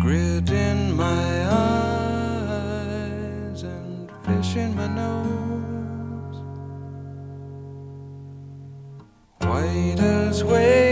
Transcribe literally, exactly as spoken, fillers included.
grit in my eyes and fish in my nose. White as whale.